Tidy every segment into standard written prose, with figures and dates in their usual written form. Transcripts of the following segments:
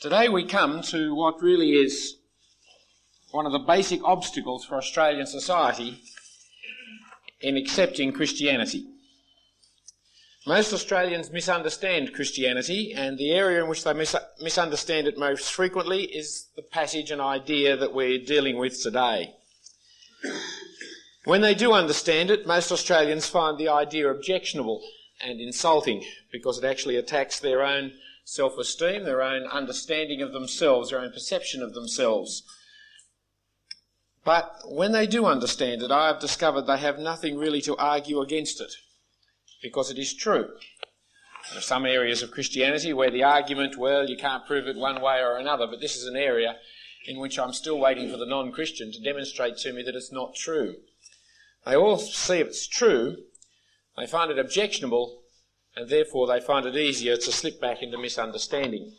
Today we come to what really is one of the basic obstacles for Australian society in accepting Christianity. Most Australians misunderstand Christianity, and the area in which they misunderstand it most frequently is the passage and idea that we're dealing with today. When they do understand it, most Australians find the idea objectionable and insulting because it actually attacks their own self-esteem, their own understanding of themselves, their own perception of themselves. But when they do understand it, I have discovered they have nothing really to argue against it, because it is true. There are some areas of Christianity where the argument, well, you can't prove it one way or another, but this is an area in which I'm still waiting for the non-Christian to demonstrate to me that it's not true. They all see it's true, they find it objectionable, and therefore they find it easier to slip back into misunderstanding.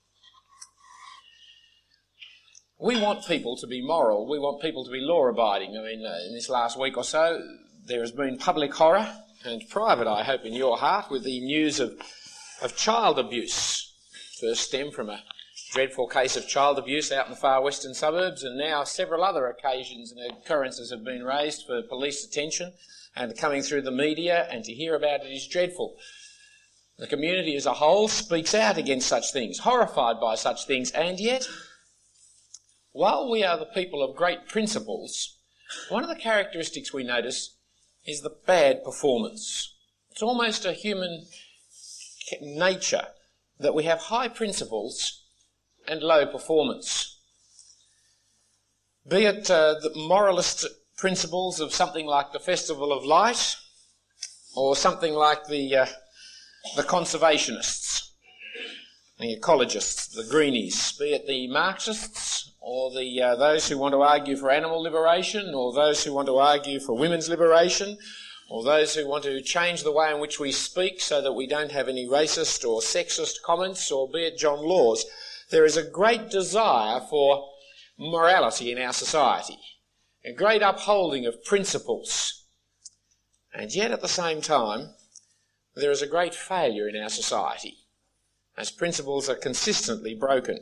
We want people to be moral, we want people to be law-abiding. I mean, in this last week or so, there has been public horror, and private, I hope, in your heart, with the news of child abuse. First stemmed from a dreadful case of child abuse out in the far western suburbs, and now several other occasions and occurrences have been raised for police attention and coming through the media, and to hear about it is dreadful. The community as a whole speaks out against such things, horrified by such things, and yet, while we are the people of great principles, one of the characteristics we notice is the bad performance. It's almost a human nature that we have high principles and low performance. Be it the moralist principles of something like the Festival of Light, or something like the conservationists, the ecologists, the greenies, be it the Marxists, or those who want to argue for animal liberation, or those who want to argue for women's liberation, or those who want to change the way in which we speak so that we don't have any racist or sexist comments, or be it John Laws. There is a great desire for morality in our society, a great upholding of principles. And yet at the same time, there is a great failure in our society, as principles are consistently broken.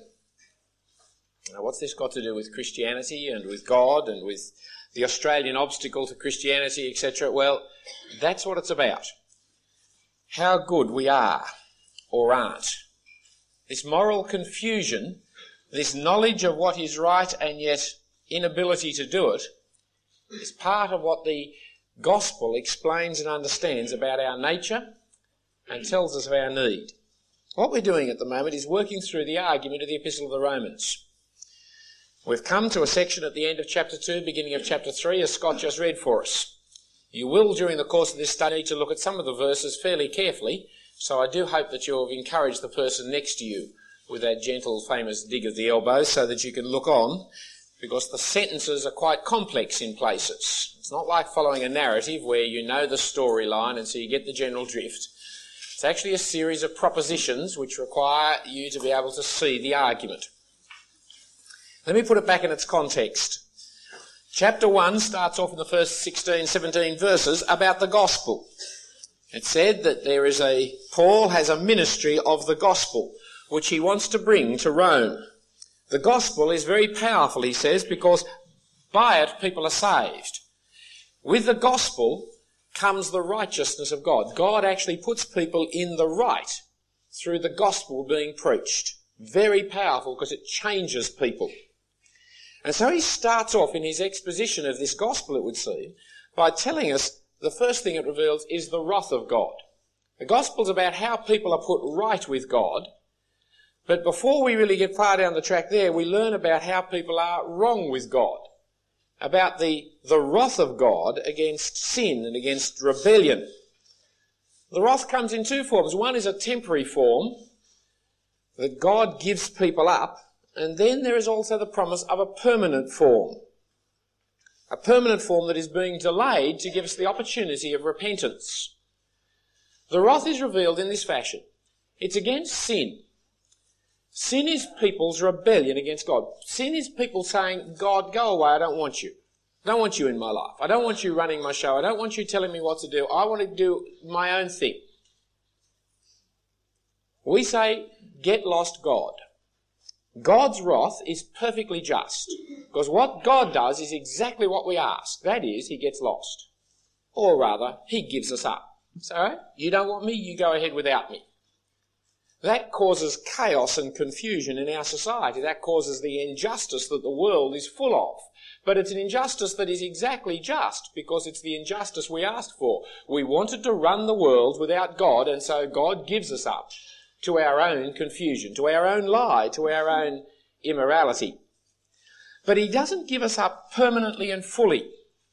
Now, what's this got to do with Christianity and with God and with the Australian obstacle to Christianity, etc.? Well, that's what it's about. How good we are or aren't. This moral confusion, this knowledge of what is right and yet inability to do it, is part of what the gospel explains and understands about our nature and tells us of our need. What we're doing at the moment is working through the argument of the Epistle of the Romans. We've come to a section at the end of chapter 2, beginning of chapter 3, as Scott just read for us. You will, during the course of this study, need to look at some of the verses fairly carefully, so I do hope that you'll encourage the person next to you with that gentle, famous dig of the elbow so that you can look on, because the sentences are quite complex in places. It's not like following a narrative where you know the storyline and so you get the general drift. It's actually a series of propositions which require you to be able to see the argument. Let me put it back in its context. Chapter 1 starts off in the first 16, 17 verses about the gospel. It said that Paul has a ministry of the gospel, which he wants to bring to Rome. The gospel is very powerful, he says, because by it people are saved. With the gospel comes the righteousness of God. God actually puts people in the right through the gospel being preached. Very powerful because it changes people. And so he starts off in his exposition of this gospel, it would seem, by telling us the first thing it reveals is the wrath of God. The gospel's about how people are put right with God, but before we really get far down the track there, we learn about how people are wrong with God, about the wrath of God against sin and against rebellion. The wrath comes in two forms. One is a temporary form, that God gives people up, and then there is also the promise of a permanent form. A permanent form that is being delayed to give us the opportunity of repentance. The wrath is revealed in this fashion. It's against sin. Sin is people's rebellion against God. Sin is people saying, God, go away, I don't want you. I don't want you in my life. I don't want you running my show. I don't want you telling me what to do. I want to do my own thing. We say, get lost God. God's wrath is perfectly just, because what God does is exactly what we ask. That is, he gets lost. Or rather, he gives us up. So, you don't want me, you go ahead without me. That causes chaos and confusion in our society. That causes the injustice that the world is full of. But it's an injustice that is exactly just, because it's the injustice we asked for. We wanted to run the world without God, and so God gives us up to our own confusion, to our own lie, to our own immorality. But he doesn't give us up permanently and fully.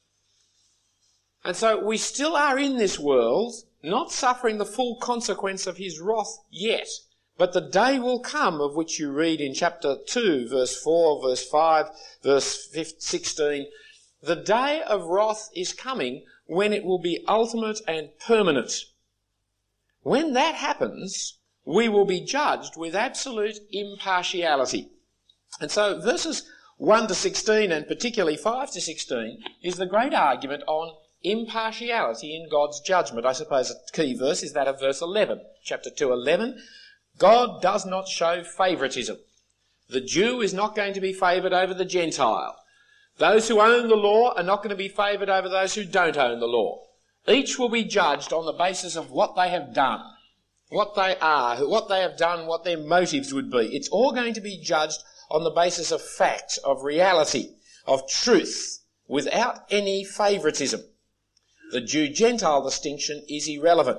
And so we still are in this world, not suffering the full consequence of his wrath yet. But the day will come, of which you read in chapter 2, verse 4, verse 5, verse 16. The day of wrath is coming when it will be ultimate and permanent. When that happens, we will be judged with absolute impartiality. And so verses 1 to 16, and particularly 5 to 16, is the great argument on impartiality in God's judgment. I suppose a key verse is that of verse 11, chapter 2:11. God does not show favouritism. The Jew is not going to be favoured over the Gentile. Those who own the law are not going to be favoured over those who don't own the law. Each will be judged on the basis of what they have done, what they are, what they have done, what their motives would be. It's all going to be judged on the basis of fact, of reality, of truth, without any favouritism. The Jew-Gentile distinction is irrelevant.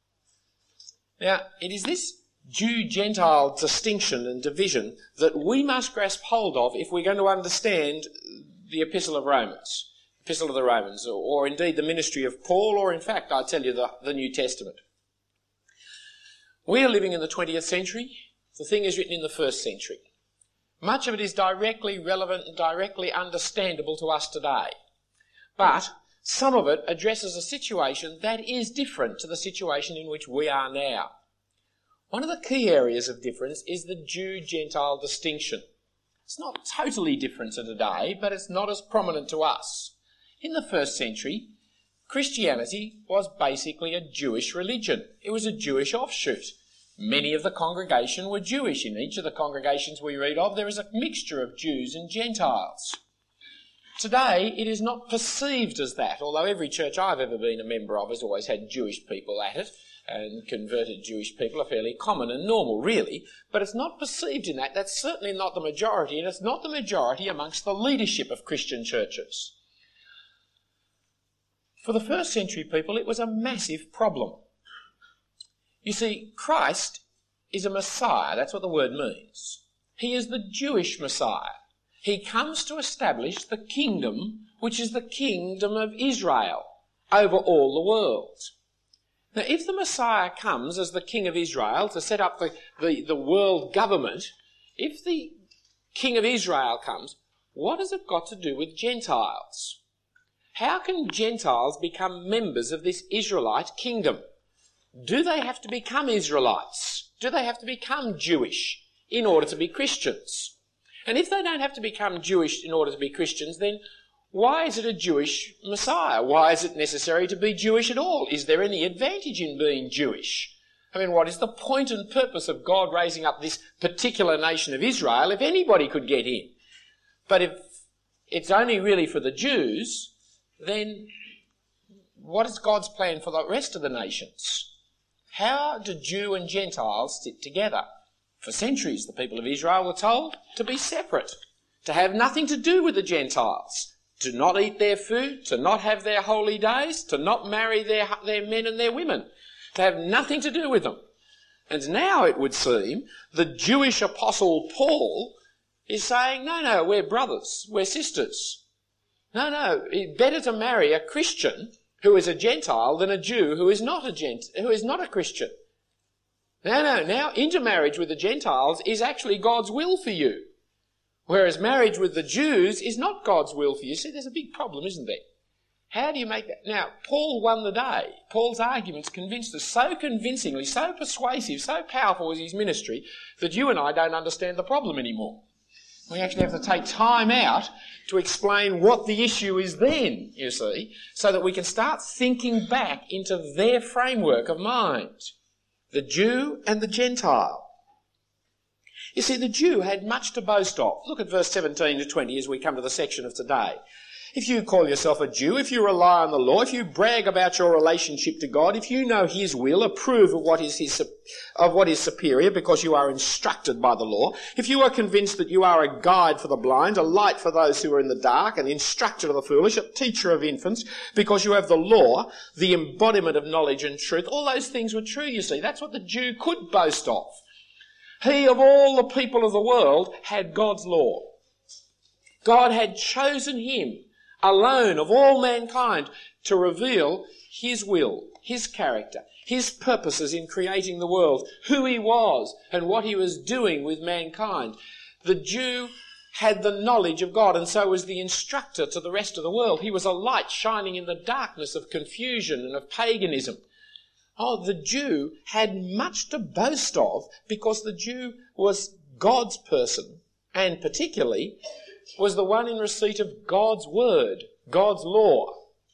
Now, it is this Jew-Gentile distinction and division that we must grasp hold of if we're going to understand the Epistle of Romans, Epistle of the Romans, or indeed the ministry of Paul, or in fact, I tell you, the New Testament. We are living in the 20th century. The thing is written in the 1st century. Much of it is directly relevant and directly understandable to us today. But some of it addresses a situation that is different to the situation in which we are now. One of the key areas of difference is the Jew-Gentile distinction. It's not totally different to today, but it's not as prominent to us. In the 1st century, Christianity was basically a Jewish religion. It was a Jewish offshoot. Many of the congregation were Jewish. In each of the congregations we read of, there is a mixture of Jews and Gentiles. Today, it is not perceived as that, although every church I've ever been a member of has always had Jewish people at it, and converted Jewish people are fairly common and normal, really, but it's not perceived in that. That's certainly not the majority, and it's not the majority amongst the leadership of Christian churches. For the 1st century people, it was a massive problem. You see, Christ is a Messiah. That's what the word means. He is the Jewish Messiah. He comes to establish the kingdom, which is the kingdom of Israel, over all the world. Now, if the Messiah comes as the King of Israel to set up the world government, if the King of Israel comes, what has it got to do with Gentiles? How can Gentiles become members of this Israelite kingdom? Do they have to become Israelites? Do they have to become Jewish in order to be Christians? And if they don't have to become Jewish in order to be Christians, then why is it a Jewish Messiah? Why is it necessary to be Jewish at all? Is there any advantage in being Jewish? I mean, what is the point and purpose of God raising up this particular nation of Israel if anybody could get in? But if it's only really for the Jews, then what is God's plan for the rest of the nations? How do Jew and Gentiles sit together? For centuries, the people of Israel were told to be separate, to have nothing to do with the Gentiles, to not eat their food, to not have their holy days, to not marry their men and their women, to have nothing to do with them. And now, it would seem, the Jewish apostle Paul is saying, no, we're brothers, we're sisters. No, it's better to marry a Christian who is a Gentile than a Jew who is not a Christian. Now intermarriage with the Gentiles is actually God's will for you, whereas marriage with the Jews is not God's will for you. See, there's a big problem, isn't there? How do you make that? Now, Paul won the day. Paul's arguments convinced us so convincingly, so persuasive, so powerful was his ministry, that you and I don't understand the problem anymore. We actually have to take time out to explain what the issue is then, you see, so that we can start thinking back into their framework of mind. The Jew and the Gentile. You see, the Jew had much to boast of. Look at verse 17 to 20 as we come to the section of today. If you call yourself a Jew, if you rely on the law, if you brag about your relationship to God, if you know His will, approve of what is superior because you are instructed by the law, if you are convinced that you are a guide for the blind, a light for those who are in the dark, an instructor of the foolish, a teacher of infants, because you have the law, the embodiment of knowledge and truth, all those things were true, you see. That's what the Jew could boast of. He, of all the people of the world, had God's law. God had chosen him alone of all mankind to reveal His will, His character, His purposes in creating the world, who He was and what He was doing with mankind. The Jew had the knowledge of God, and so was the instructor to the rest of the world. He was a light shining in the darkness of confusion and of paganism. Oh, the Jew had much to boast of because the Jew was God's person, and particularly was the one in receipt of God's word, God's law.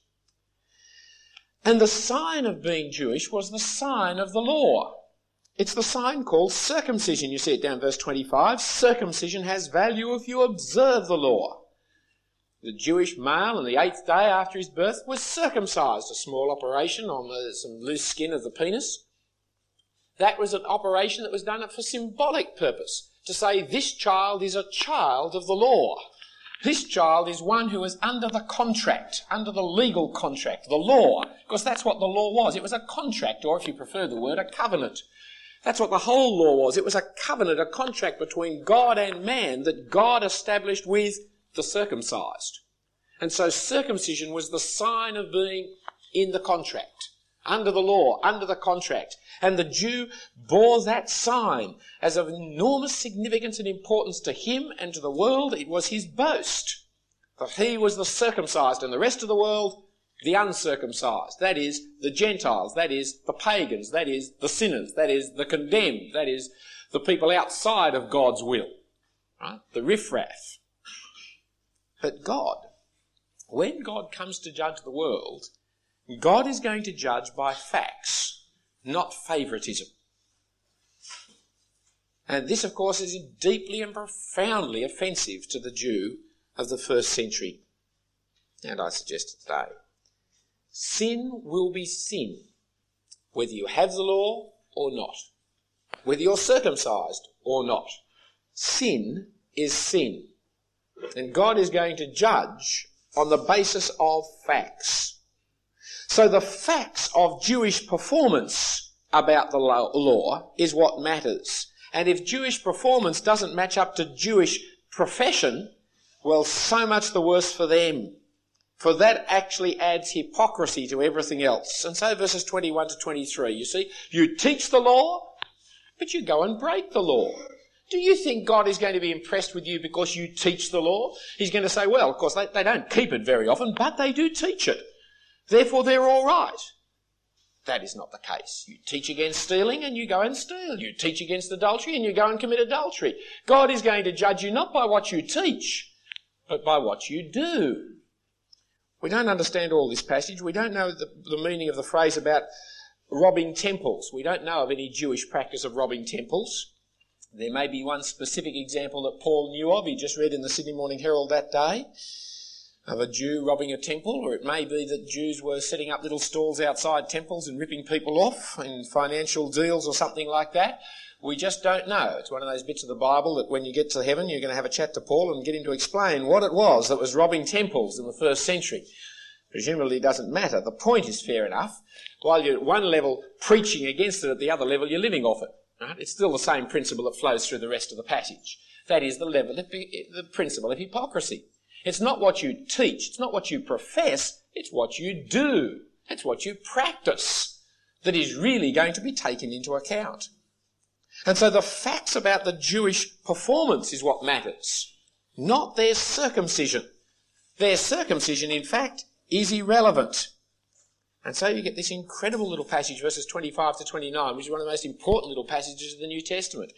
And the sign of being Jewish was the sign of the law. It's the sign called circumcision. You see it down verse 25. Circumcision has value if you observe the law. The Jewish male on the 8th day after his birth was circumcised, a small operation on some loose skin of the penis. That was an operation that was done for symbolic purpose, to say this child is a child of the law. This child is one who is under the contract, under the legal contract, the law, because that's what the law was. It was a contract, or if you prefer the word, a covenant. That's what the whole law was. It was a covenant, a contract between God and man that God established with the circumcised. And so circumcision was the sign of being in the contract, under the law, under the contract. And the Jew bore that sign as of enormous significance and importance to him and to the world. It was his boast that he was the circumcised and the rest of the world the uncircumcised. That is, the Gentiles, that is, the pagans, that is, the sinners, that is, the condemned, that is, the people outside of God's will, right? The riffraff. But God, when God comes to judge the world, God is going to judge by facts, not favouritism. And this, of course, is deeply and profoundly offensive to the Jew of the first century. And I suggest it today. Sin will be sin, whether you have the law or not, whether you're circumcised or not. Sin is sin. And God is going to judge on the basis of facts. So the facts of Jewish performance about the law is what matters. And if Jewish performance doesn't match up to Jewish profession, well, so much the worse for them. For that actually adds hypocrisy to everything else. And so verses 21 to 23, you see, you teach the law, but you go and break the law. Do you think God is going to be impressed with you because you teach the law? He's going to say, well, of course, they don't keep it very often, but they do teach it. Therefore, they're all right. That is not the case. You teach against stealing and you go and steal. You teach against adultery and you go and commit adultery. God is going to judge you not by what you teach, but by what you do. We don't understand all this passage. We don't know the meaning of the phrase about robbing temples. We don't know of any Jewish practice of robbing temples. There may be one specific example that Paul knew of. He just read in the Sydney Morning Herald that day of a Jew robbing a temple, or it may be that Jews were setting up little stalls outside temples and ripping people off in financial deals or something like that. We just don't know. It's one of those bits of the Bible that when you get to heaven, you're going to have a chat to Paul and get him to explain what it was that was robbing temples in the first century. Presumably it doesn't matter. The point is fair enough. While you're at one level preaching against it, at the other level you're living off it. Right? It's still the same principle that flows through the rest of the passage. That is the principle of hypocrisy. It's not what you teach, it's not what you profess, it's what you do. It's what you practice that is really going to be taken into account. And so the facts about the Jewish performance is what matters, not their circumcision. Their circumcision, in fact, is irrelevant. And so you get this incredible little passage, verses 25 to 29, which is one of the most important little passages of the New Testament.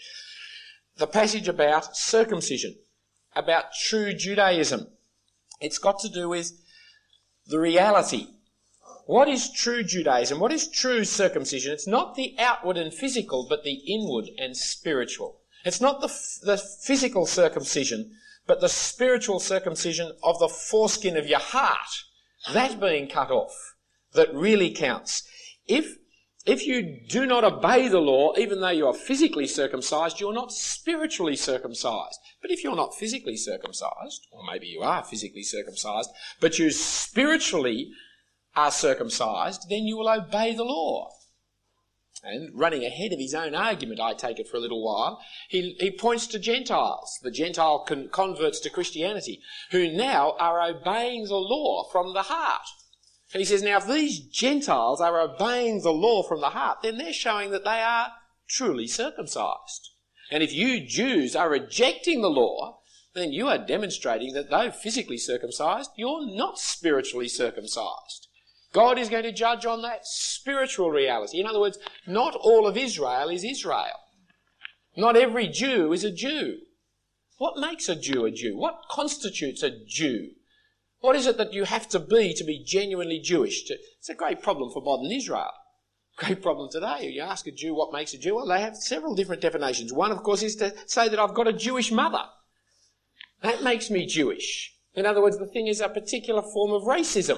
The passage about circumcision, about true Judaism. It's got to do with the reality. What is true Judaism? What is true circumcision? It's not the outward and physical, but the inward and spiritual. It's not the physical circumcision, but the spiritual circumcision of the foreskin of your heart, that being cut off, that really counts. If you do not obey the law, even though you are physically circumcised, you're not spiritually circumcised. But if you're not physically circumcised, or maybe you are physically circumcised, but you spiritually are circumcised, then you will obey the law. And running ahead of his own argument, I take it, for a little while, he points to Gentiles, the Gentile converts to Christianity, who now are obeying the law from the heart. And he says, now if these Gentiles are obeying the law from the heart, then they're showing that they are truly circumcised. And if you Jews are rejecting the law, then you are demonstrating that though physically circumcised, you're not spiritually circumcised. God is going to judge on that spiritual reality. In other words, not all of Israel is Israel. Not every Jew is a Jew. What makes a Jew a Jew? What constitutes a Jew? What is it that you have to be genuinely Jewish? It's a great problem for modern Israel. Great problem today. You ask a Jew what makes a Jew, well, they have several different definitions. One, of course, is to say that I've got a Jewish mother. That makes me Jewish. In other words, the thing is a particular form of racism.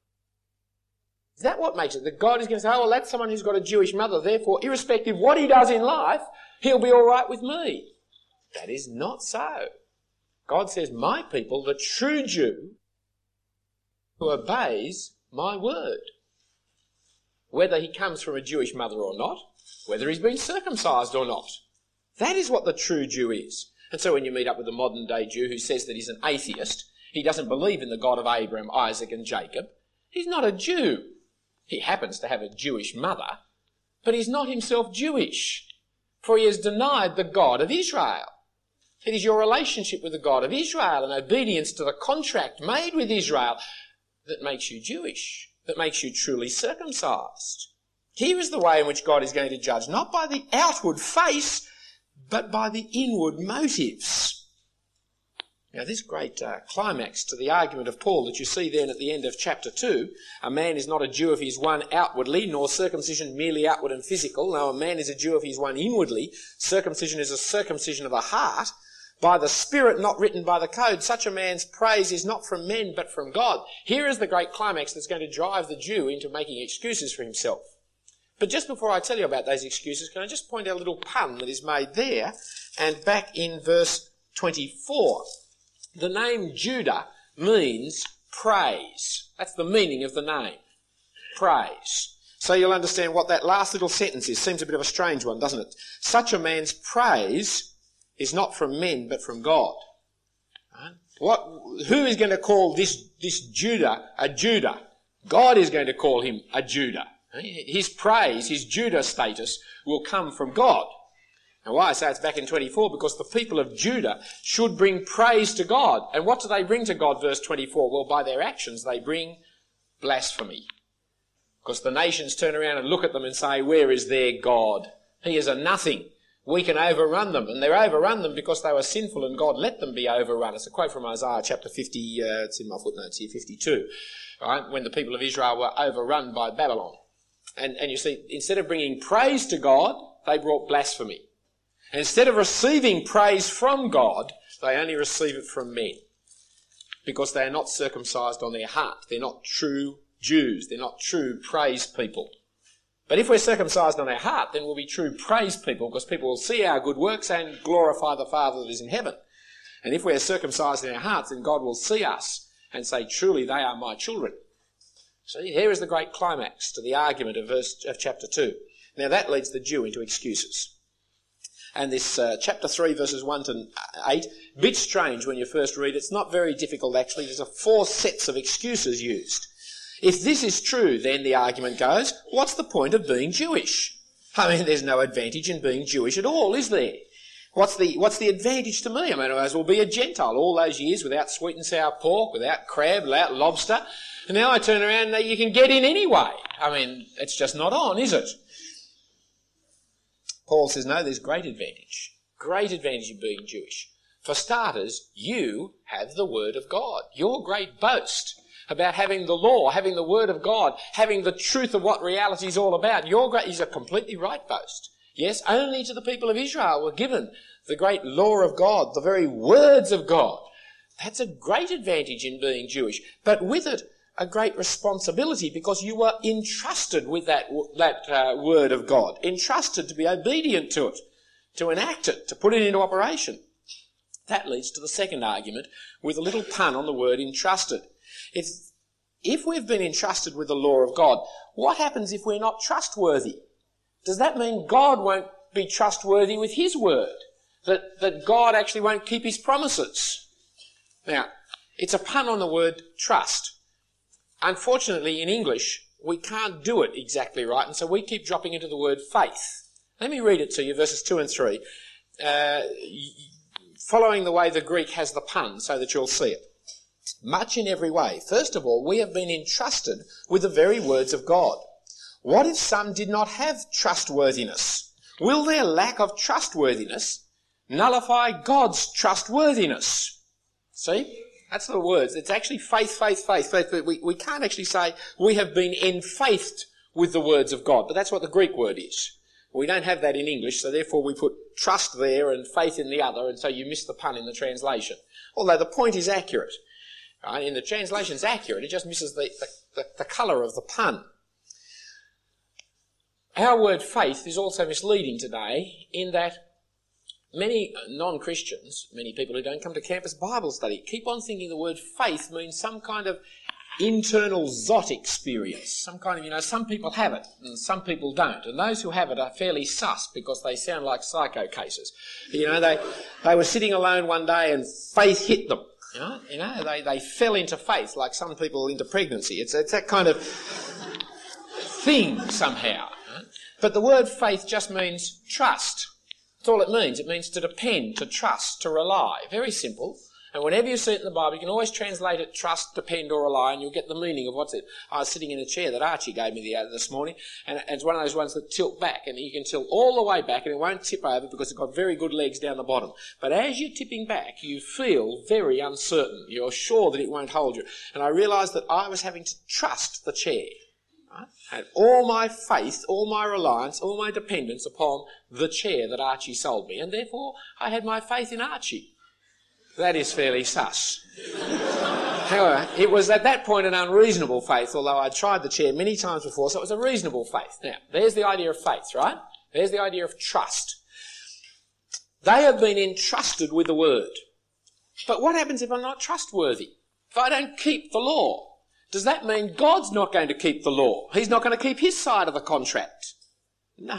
Is that what makes it? That God is going to say, oh, well, that's someone who's got a Jewish mother, therefore, irrespective of what he does in life, he'll be all right with me. That is not so. God says, my people, the true Jew, who obeys my word. Whether he comes from a Jewish mother or not, whether he's been circumcised or not. That is what the true Jew is. And so when you meet up with a modern day Jew who says that he's an atheist, he doesn't believe in the God of Abraham, Isaac and Jacob, he's not a Jew. He happens to have a Jewish mother, but he's not himself Jewish, for he has denied the God of Israel. It is your relationship with the God of Israel and obedience to the contract made with Israel that makes you Jewish, that makes you truly circumcised. Here is the way in which God is going to judge, not by the outward face, but by the inward motives. Now, this great climax to the argument of Paul that you see then at the end of chapter 2, a man is not a Jew if he is one outwardly, nor circumcision merely outward and physical. No, a man is a Jew if he is one inwardly. Circumcision is a circumcision of the heart, by the Spirit, not written by the code. Such a man's praise is not from men, but from God. Here is the great climax that's going to drive the Jew into making excuses for himself. But just before I tell you about those excuses, can I just point out a little pun that is made there and back in verse 24. The name Judah means praise. That's the meaning of the name. Praise. So you'll understand what that last little sentence is. Seems a bit of a strange one, doesn't it? Such a man's praise is not from men, but from God. Who is going to call this Judah a Judah? God is going to call him a Judah. His praise, his Judah status, will come from God. Now, why I say it's back in 24, because the people of Judah should bring praise to God. And what do they bring to God, verse 24? Well, by their actions, they bring blasphemy. Because the nations turn around and look at them and say, where is their God? He is a nothing. We can overrun them. And they're overrun them because they were sinful and God let them be overrun. It's a quote from Isaiah chapter 50, it's in my footnotes here, 52, right, when the people of Israel were overrun by Babylon. And you see, instead of bringing praise to God, they brought blasphemy. And instead of receiving praise from God, they only receive it from men. Because they are not circumcised on their heart. They're not true Jews. They're not true praise people. But if we're circumcised on our heart, then we'll be true praise people, because people will see our good works and glorify the Father that is in heaven. And if we're circumcised in our hearts, then God will see us and say, truly, they are my children. See, here is the great climax to the argument of chapter 2. Now that leads the Jew into excuses. And this chapter 3, verses 1 to 8, a bit strange when you first read it. It's not very difficult, actually. There's 4 sets of excuses used. If this is true, then the argument goes, what's the point of being Jewish? I mean, there's no advantage in being Jewish at all, is there? What's the advantage to me? I mean, I might as well be a Gentile all those years without sweet and sour pork, without crab, without lobster. And now I turn around and you can get in anyway. I mean, it's just not on, is it? Paul says, no, there's great advantage. Great advantage in being Jewish. For starters, you have the Word of God. Your great boast about having the law, having the Word of God, having the truth of what reality is all about, is a completely right boast. Yes, only to the people of Israel were given the great law of God, the very words of God. That's a great advantage in being Jewish, but with it a great responsibility, because you were entrusted with that word of God, entrusted to be obedient to it, to enact it, to put it into operation. That leads to the second argument with a little pun on the word entrusted. If we've been entrusted with the law of God, what happens if we're not trustworthy? Does that mean God won't be trustworthy with his word? That God actually won't keep his promises? Now, it's a pun on the word trust. Unfortunately, in English, we can't do it exactly right, and so we keep dropping into the word faith. Let me read it to you, verses 2 and 3, following the way the Greek has the pun, so that you'll see it. Much in every way. First of all, we have been entrusted with the very words of God. What if some did not have trustworthiness? Will their lack of trustworthiness nullify God's trustworthiness? See? That's the words. It's actually faith, faith, faith, faith. But we can't actually say we have been enfaithed with the words of God. But that's what the Greek word is. We don't have that in English, so therefore we put trust there and faith in the other, and so you miss the pun in the translation. Although the point is accurate. Right? In the translation's accurate, it just misses the colour of the pun. Our word faith is also misleading today in that many non-Christians, many people who don't come to campus Bible study, keep on thinking the word faith means some kind of internal zot experience. Some kind of, some people have it and some people don't. And those who have it are fairly sus because they sound like psycho cases. They were sitting alone one day and faith hit them. They fell into faith like some people into pregnancy. It's that kind of thing somehow. But the word faith just means trust. That's all it means. It means to depend, to trust, to rely. Very simple. And whenever you see it in the Bible, you can always translate it trust, depend or rely, and you'll get the meaning of what's it. I was sitting in a chair that Archie gave me this morning, and it's one of those ones that tilt back, and you can tilt all the way back, and it won't tip over because it's got very good legs down the bottom. But as you're tipping back, you feel very uncertain. You're sure that it won't hold you. And I realised that I was having to trust the chair. I had all my faith, all my reliance, all my dependence upon the chair that Archie sold me, and therefore I had my faith in Archie. That is fairly sus. However, it was at that point an unreasonable faith, although I'd tried the chair many times before, so it was a reasonable faith. Now, there's the idea of faith, right? There's the idea of trust. They have been entrusted with the word. But what happens if I'm not trustworthy? If I don't keep the law? Does that mean God's not going to keep the law? He's not going to keep his side of the contract? No.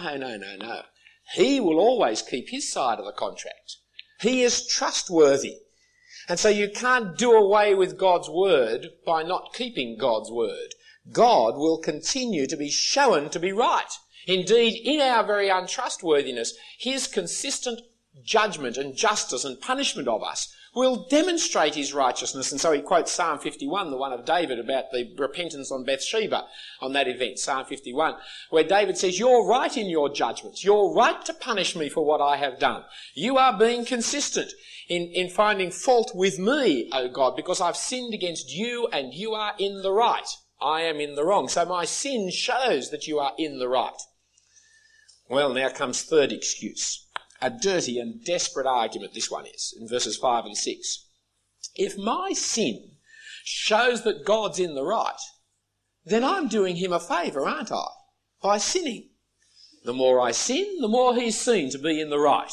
He will always keep his side of the contract. He is trustworthy. And so you can't do away with God's word by not keeping God's word. God will continue to be shown to be right. Indeed, in our very untrustworthiness, his consistent judgment and justice and punishment of us will demonstrate his righteousness. And so he quotes Psalm 51, the one of David, about the repentance on Bathsheba on that event, Psalm 51, where David says, "You're right in your judgments. You're right to punish me for what I have done. You are being consistent in finding fault with me, O God, because I've sinned against you and you are in the right. I am in the wrong. So my sin shows that you are in the right." Well, now comes third excuse. A dirty and desperate argument this one is, in verses 5 and 6. If my sin shows that God's in the right, then I'm doing him a favour, aren't I? By sinning. The more I sin, the more he's seen to be in the right.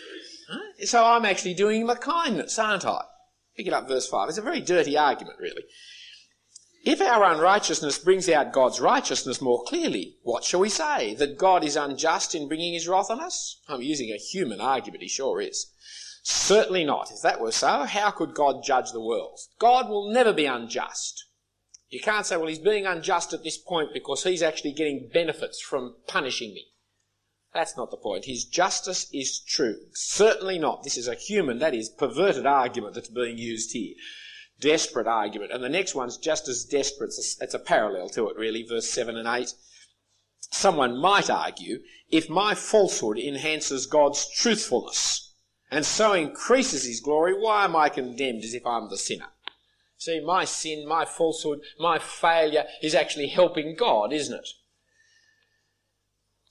So I'm actually doing him a kindness, aren't I? Pick it up, verse 5. It's a very dirty argument, really. If our unrighteousness brings out God's righteousness more clearly, what shall we say? That God is unjust in bringing his wrath on us? I'm using a human argument, he sure is. Certainly not. If that were so, how could God judge the world? God will never be unjust. You can't say, well, he's being unjust at this point because he's actually getting benefits from punishing me. That's not the point. His justice is true. Certainly not. This is a human, that is, perverted argument that's being used here. Desperate argument. And the next one's just as desperate. It's a parallel to it, really, verse 7 and 8. Someone might argue, if my falsehood enhances God's truthfulness and so increases his glory, why am I condemned as if I'm the sinner? See, my sin, my falsehood, my failure is actually helping God, isn't it?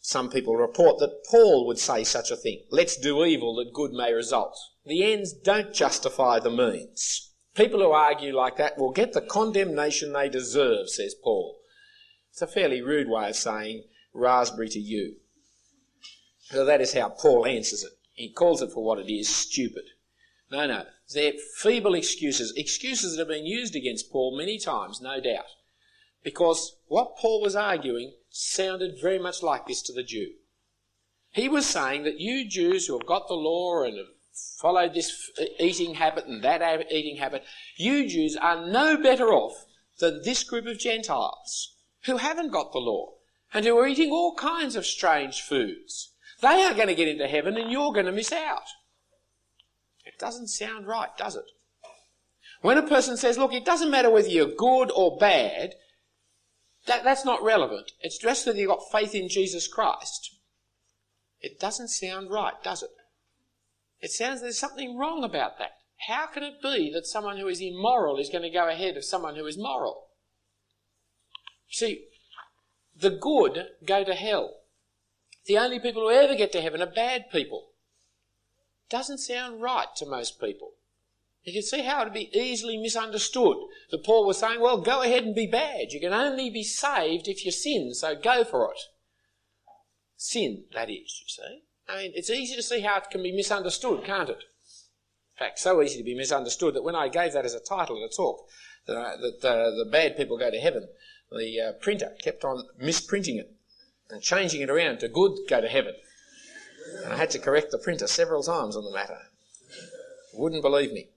Some people report that Paul would say such a thing. Let's do evil that good may result. The ends don't justify the means. People who argue like that will get the condemnation they deserve, says Paul. It's a fairly rude way of saying raspberry to you. So that is how Paul answers it. He calls it for what it is, stupid. No, they're feeble excuses that have been used against Paul many times, no doubt. Because what Paul was arguing sounded very much like this to the Jew. He was saying that you Jews who have got the law and have followed this eating habit and that eating habit, you Jews are no better off than this group of Gentiles who haven't got the law and who are eating all kinds of strange foods. They are going to get into heaven and you're going to miss out. It doesn't sound right, does it? When a person says, look, it doesn't matter whether you're good or bad, that's not relevant. It's just that you've got faith in Jesus Christ. It doesn't sound right, does it? It sounds there's something wrong about that. How can it be that someone who is immoral is going to go ahead of someone who is moral? See, the good go to hell. The only people who ever get to heaven are bad people. Doesn't sound right to most people. You can see how it would be easily misunderstood. That Paul was saying, well, go ahead and be bad. You can only be saved if you sin, so go for it. Sin, that is, you see. I mean, it's easy to see how it can be misunderstood, can't it? In fact, so easy to be misunderstood that when I gave that as a title at a talk, that the bad people go to heaven, the printer kept on misprinting it and changing it around to good go to heaven. And I had to correct the printer several times on the matter. Wouldn't believe me.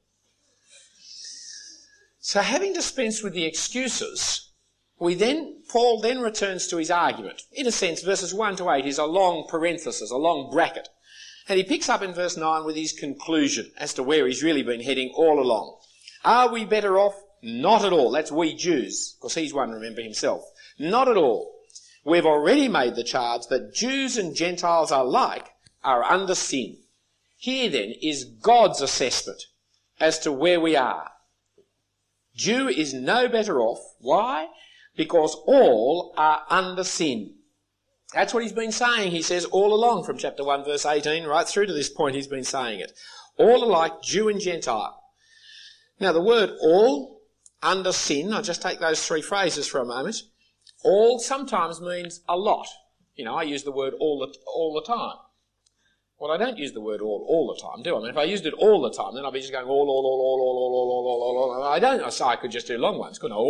So having dispensed with the excuses, Paul then returns to his argument. In a sense, verses 1 to 8 is a long parenthesis, a long bracket. And he picks up in verse 9 with his conclusion as to where he's really been heading all along. Are we better off? Not at all. That's we Jews, because he's one, remember, himself. Not at all. We've already made the charge that Jews and Gentiles alike are under sin. Here then is God's assessment as to where we are. Jew is no better off. Why? Because all are under sin. That's what he's been saying, he says, all along from chapter 1 verse 18 right through to this point he's been saying it. All alike, Jew and Gentile. Now the word all, under sin, I'll just take those three phrases for a moment. All sometimes means a lot. You know, I use the word all the time. Well, I don't use the word all the time, do I? I mean, if I used it all the time, then I'd be just going all. I don't. So I could just do long ones, couldn't I?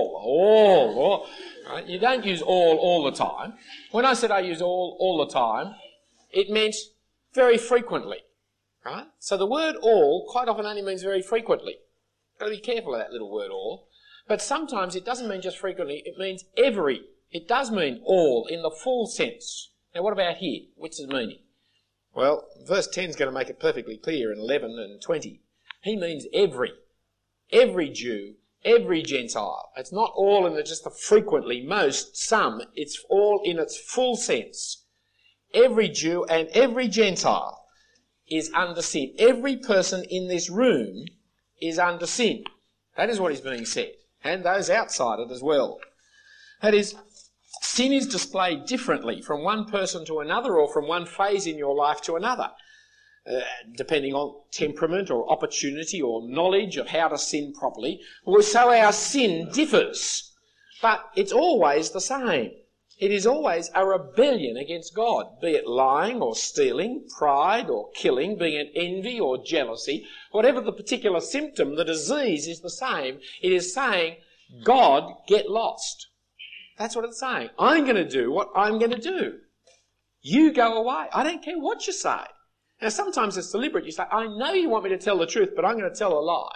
All. Right? You don't use all the time. When I said I use all the time, it meant very frequently, right? So the word all quite often only means very frequently. Got to be careful of that little word all. But sometimes it doesn't mean just frequently, it means every. It does mean all in the full sense. Now what about here? What's its meaning? Well, verse 10 is going to make it perfectly clear in 11 and 20. He means every. Every Jew, every Gentile. It's not all in just the frequently, most, some. It's all in its full sense. Every Jew and every Gentile is under sin. Every person in this room is under sin. That is what is being said. And those outside it as well. That is, sin is displayed differently from one person to another or from one phase in your life to another, depending on temperament or opportunity or knowledge of how to sin properly. So our sin differs, but it's always the same. It is always a rebellion against God, be it lying or stealing, pride or killing, be it envy or jealousy. Whatever the particular symptom, the disease is the same. It is saying, God, get lost. That's what it's saying. I'm going to do what I'm going to do. You go away. I don't care what you say. Now, sometimes it's deliberate. You say, I know you want me to tell the truth, but I'm going to tell a lie.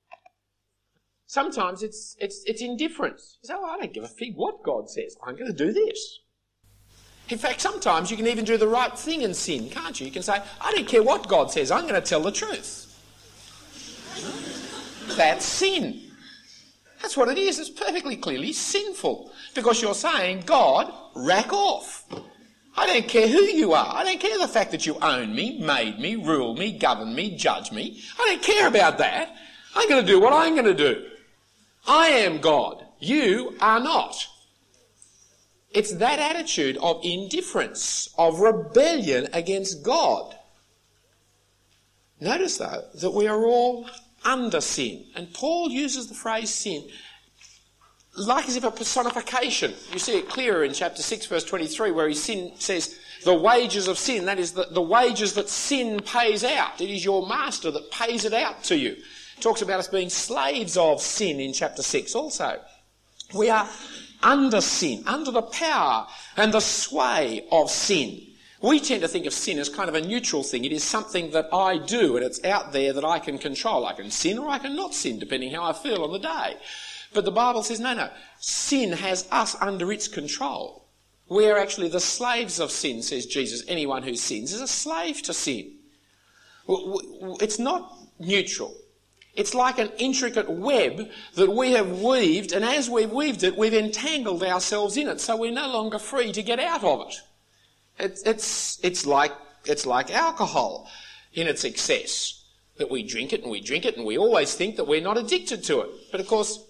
Sometimes it's indifference. You say, I don't give a fig what God says. I'm going to do this. In fact, sometimes you can even do the right thing and sin, can't you? You can say, I don't care what God says. I'm going to tell the truth. That's sin. That's what it is. It's perfectly clearly sinful. Because you're saying, God, rack off. I don't care who you are. I don't care the fact that you own me, made me, rule me, govern me, judge me. I don't care about that. I'm going to do what I'm going to do. I am God. You are not. It's that attitude of indifference, of rebellion against God. Notice, though, that we are all under sin. And Paul uses the phrase sin like as if a personification. You see it clearer in chapter 6, verse 23, where he says, the wages of sin, that is the wages that sin pays out. It is your master that pays it out to you. He talks about us being slaves of sin in chapter 6 also. We are under sin, under the power and the sway of sin. We tend to think of sin as kind of a neutral thing. It is something that I do and it's out there that I can control. I can sin or I can not sin, depending how I feel on the day. But the Bible says, no, sin has us under its control. We are actually the slaves of sin, says Jesus. Anyone who sins is a slave to sin. It's not neutral. It's like an intricate web that we have weaved, and as we've weaved it, we've entangled ourselves in it, so we're no longer free to get out of it. It's like alcohol in its excess, that we drink it and we drink it, and we always think that we're not addicted to it. But of course,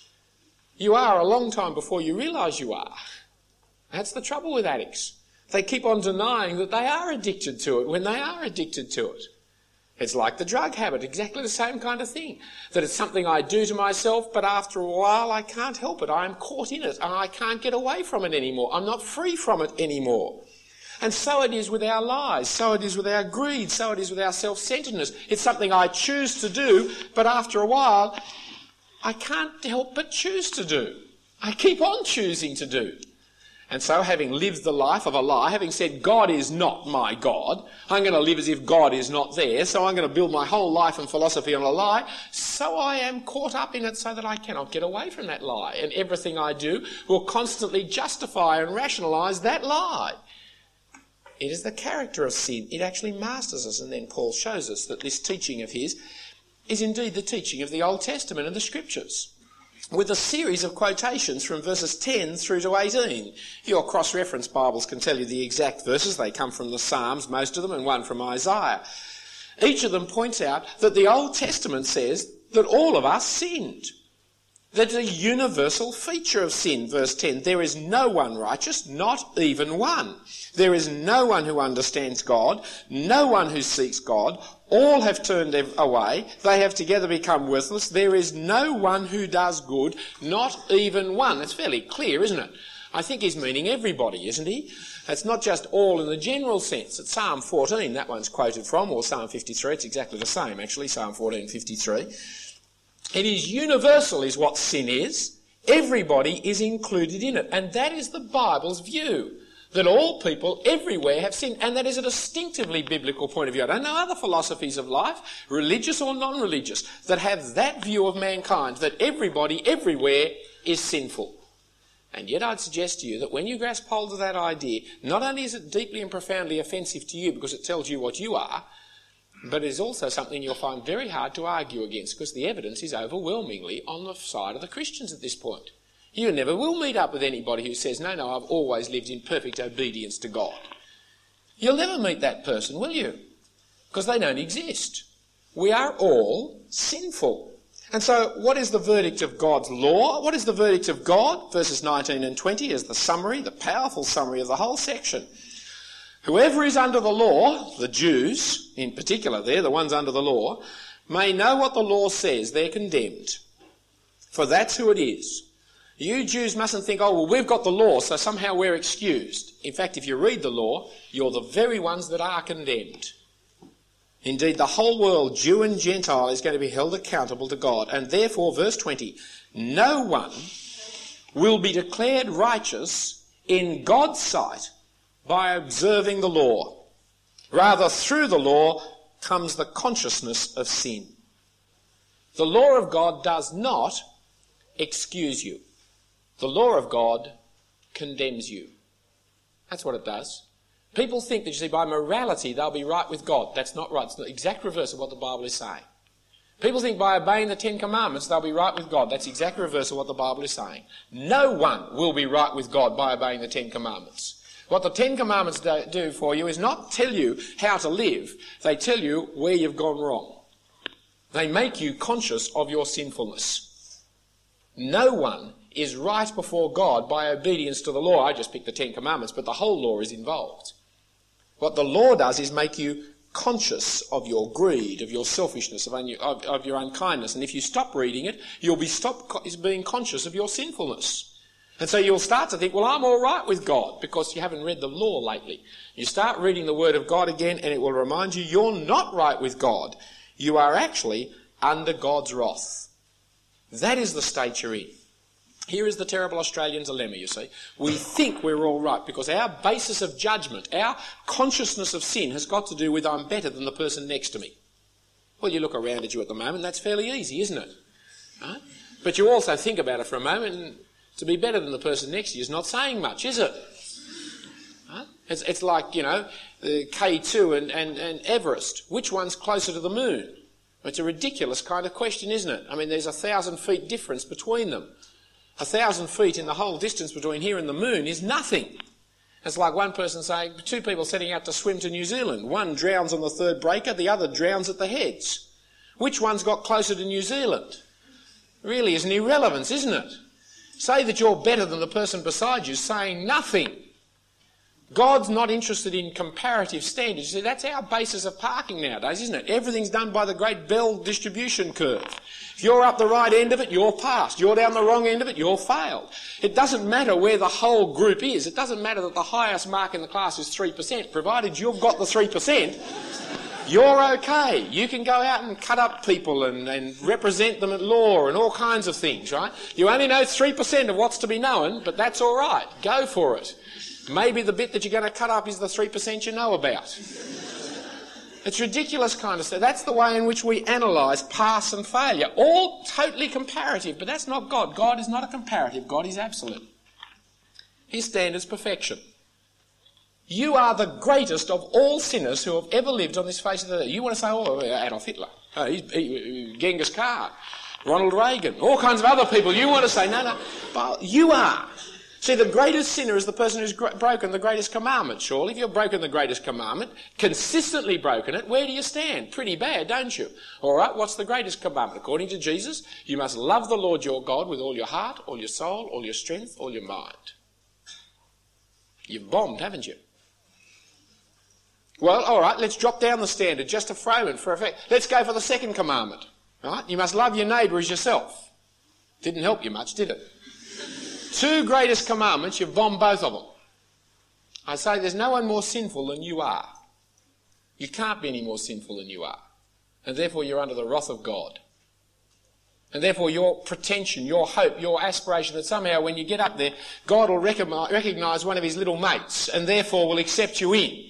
you are a long time before you realise you are. That's the trouble with addicts. They keep on denying that they are addicted to it when they are addicted to it. It's like the drug habit, exactly the same kind of thing. That it's something I do to myself, but after a while I can't help it. I am caught in it and I can't get away from it anymore. I'm not free from it anymore. And so it is with our lies, so it is with our greed, so it is with our self-centeredness. It's something I choose to do, but after a while I can't help but choose to do. I keep on choosing to do. And so, having lived the life of a lie, having said God is not my God, I'm going to live as if God is not there, so I'm going to build my whole life and philosophy on a lie, so I am caught up in it so that I cannot get away from that lie. And everything I do will constantly justify and rationalise that lie. It is the character of sin. It actually masters us. And then Paul shows us that this teaching of his is indeed the teaching of the Old Testament and the Scriptures, with a series of quotations from verses 10 through to 18. Your cross-reference Bibles can tell you the exact verses. They come from the Psalms, most of them, and one from Isaiah. Each of them points out that the Old Testament says that all of us sinned. That's a universal feature of sin. Verse 10, there is no one righteous, not even one. There is no one who understands God, no one who seeks God. All have turned away. They have together become worthless. There is no one who does good, not even one. It's fairly clear, isn't it? I think he's meaning everybody, isn't he? It's not just all in the general sense. It's Psalm 14, that one's quoted from, or Psalm 53. It's exactly the same, actually, Psalm 14, 53. It is universal is what sin is. Everybody is included in it. And that is the Bible's view, that all people everywhere have sinned. And that is a distinctively biblical point of view. I don't know other philosophies of life, religious or non-religious, that have that view of mankind, that everybody everywhere is sinful. And yet I'd suggest to you that when you grasp hold of that idea, not only is it deeply and profoundly offensive to you because it tells you what you are, but it is also something you'll find very hard to argue against, because the evidence is overwhelmingly on the side of the Christians at this point. You never will meet up with anybody who says, no, I've always lived in perfect obedience to God. You'll never meet that person, will you? Because they don't exist. We are all sinful. And so what is the verdict of God's law? What is the verdict of God? Verses 19 and 20 is the summary, the powerful summary of the whole section. Whoever is under the law, the Jews in particular there, the ones under the law, may know what the law says. They're condemned. For that's who it is. You Jews mustn't think, oh, well, we've got the law, so somehow we're excused. In fact, if you read the law, you're the very ones that are condemned. Indeed, the whole world, Jew and Gentile, is going to be held accountable to God. And therefore, verse 20, no one will be declared righteous in God's sight by observing the law. Rather, through the law comes the consciousness of sin. The law of God does not excuse you. The law of God condemns you. That's what it does. People think that, you see, by morality they'll be right with God. That's not right. It's the exact reverse of what the Bible is saying. People think by obeying the Ten Commandments they'll be right with God. That's the exact reverse of what the Bible is saying. No one will be right with God by obeying the Ten Commandments. What the Ten Commandments do for you is not tell you how to live. They tell you where you've gone wrong. They make you conscious of your sinfulness. No one is right before God by obedience to the law. I just picked the 10 Commandments, but the whole law is involved. What the law does is make you conscious of your greed, of your selfishness, of your unkindness. And if you stop reading it, you'll stop being conscious of your sinfulness. And so you'll start to think, well, I'm all right with God, because you haven't read the law lately. You start reading the Word of God again, and it will remind you you're not right with God. You are actually under God's wrath. That is the state you're in. Here is the terrible Australian dilemma, you see. We think we're all right because our basis of judgment, our consciousness of sin has got to do with I'm better than the person next to me. Well, you look around at you at the moment, that's fairly easy, isn't it? Right? But you also think about it for a moment, and to be better than the person next to you is not saying much, is it? Right? It's like, the K2 and Everest. Which one's closer to the moon? It's a ridiculous kind of question, isn't it? I mean, there's 1,000 feet difference between them. 1,000 feet in the whole distance between here and the moon is nothing. It's like one person saying, 2 people setting out to swim to New Zealand. One drowns on the 3rd breaker, the other drowns at the heads. Which one's got closer to New Zealand? Really is an irrelevance, isn't it? Say that you're better than the person beside you, saying nothing. God's not interested in comparative standards. See, that's our basis of parking nowadays, isn't it? Everything's done by the great Bell distribution curve. If you're up the right end of it, you're passed. You're down the wrong end of it, you're failed. It doesn't matter where the whole group is. It doesn't matter that the highest mark in the class is 3%. Provided you've got the 3%, you're okay. You can go out and cut up people and represent them at law and all kinds of things, right? You only know 3% of what's to be known, but that's all right. Go for it. Maybe the bit that you're going to cut up is the 3% you know about. It's ridiculous kind of stuff. That's the way in which we analyse pass and failure. All totally comparative, but that's not God. God is not a comparative. God is absolute. His standard's perfection. You are the greatest of all sinners who have ever lived on this face of the earth. You want to say, Adolf Hitler, Genghis Khan, Ronald Reagan, all kinds of other people. You want to say, no, but you are. See, the greatest sinner is the person who's broken the greatest commandment, surely. If you've broken the greatest commandment, consistently broken it, where do you stand? Pretty bad, don't you? All right, what's the greatest commandment? According to Jesus, you must love the Lord your God with all your heart, all your soul, all your strength, all your mind. You've bombed, haven't you? Well, all right, let's drop down the standard just a moment for effect. Let's go for the second commandment. Right? You must love your neighbour as yourself. Didn't help you much, did it? 2 greatest commandments, you've bombed both of them. I say there's no one more sinful than you are. You can't be any more sinful than you are. And therefore you're under the wrath of God. And therefore your pretension, your hope, your aspiration that somehow when you get up there, God will recognise one of his little mates and therefore will accept you in,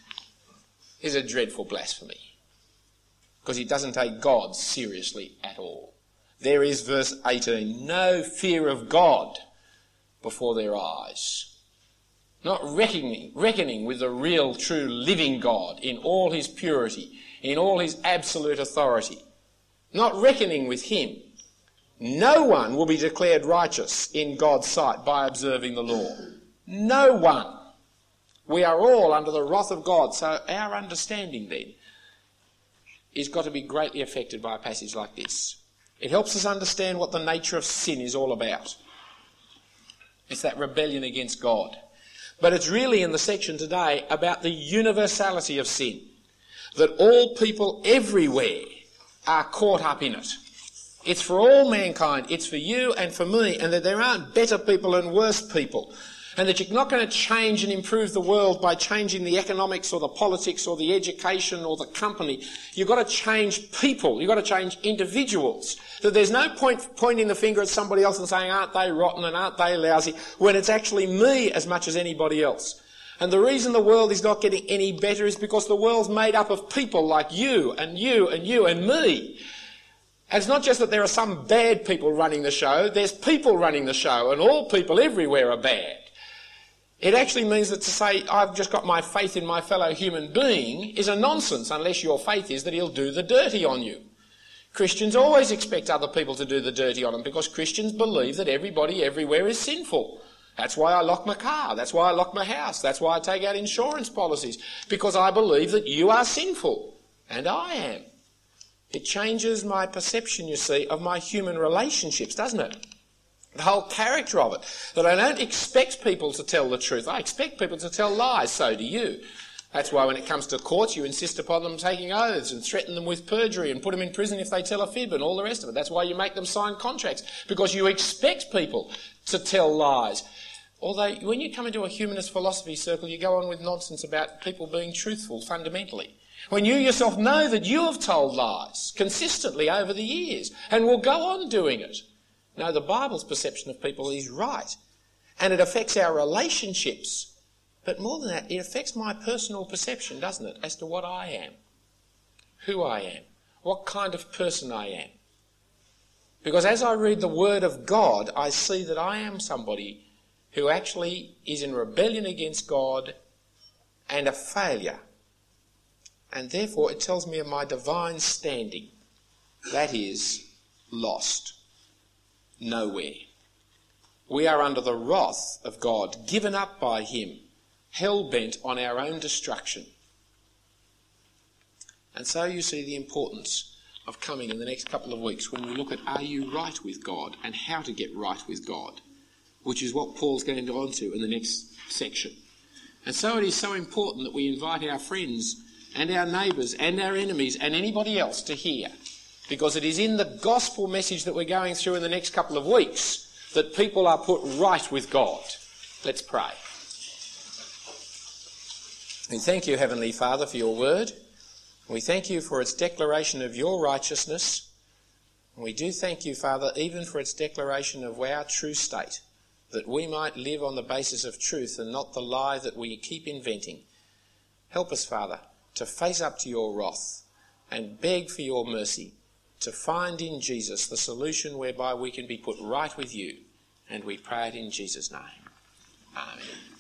is a dreadful blasphemy. Because he doesn't take God seriously at all. There is verse 18, no fear of God before their eyes. Not reckoning with the real, true, living God in all his purity, in all his absolute authority. Not reckoning with him. No one will be declared righteous in God's sight by observing the law. No one. We are all under the wrath of God, so our understanding then is got to be greatly affected by a passage like this. It helps us understand what the nature of sin is all about. It's that rebellion against God. But it's really in the section today about the universality of sin. That all people everywhere are caught up in it. It's for all mankind. It's for you and for me. And that there aren't better people and worse people. And that you're not going to change and improve the world by changing the economics or the politics or the education or the company. You've got to change people. You've got to change individuals. That there's no point pointing the finger at somebody else and saying, aren't they rotten and aren't they lousy, when it's actually me as much as anybody else. And the reason the world is not getting any better is because the world's made up of people like you and you and you and me. And it's not just that there are some bad people running the show. There's people running the show, and all people everywhere are bad. It actually means that to say, I've just got my faith in my fellow human being is a nonsense unless your faith is that he'll do the dirty on you. Christians always expect other people to do the dirty on them because Christians believe that everybody everywhere is sinful. That's why I lock my car. That's why I lock my house. That's why I take out insurance policies. Because I believe that you are sinful. And I am. It changes my perception, you see, of my human relationships, doesn't it? The whole character of it. That I don't expect people to tell the truth. I expect people to tell lies. So do you. That's why when it comes to courts, you insist upon them taking oaths and threaten them with perjury and put them in prison if they tell a fib and all the rest of it. That's why you make them sign contracts, because you expect people to tell lies. Although when you come into a humanist philosophy circle, you go on with nonsense about people being truthful fundamentally, when you yourself know that you have told lies consistently over the years and will go on doing it. No, the Bible's perception of people is right, and it affects our relationships. But more than that, it affects my personal perception, doesn't it, as to what I am, who I am, what kind of person I am. Because as I read the Word of God, I see that I am somebody who actually is in rebellion against God and a failure. And therefore it tells me of my divine standing. That is, lost. Nowhere. We are under the wrath of God, given up by him, hell-bent on our own destruction. And so you see the importance of coming in the next couple of weeks when we look at are you right with God and how to get right with God, which is what Paul's going to go on to in the next section. And so it is so important that we invite our friends and our neighbours and our enemies and anybody else to hear, because it is in the gospel message that we're going through in the next couple of weeks that people are put right with God. Let's pray. We thank you, Heavenly Father, for your word. We thank you for its declaration of your righteousness. And we do thank you, Father, even for its declaration of our true state, that we might live on the basis of truth and not the lie that we keep inventing. Help us, Father, to face up to your wrath and beg for your mercy, to find in Jesus the solution whereby we can be put right with you. And we pray it in Jesus' name. Amen.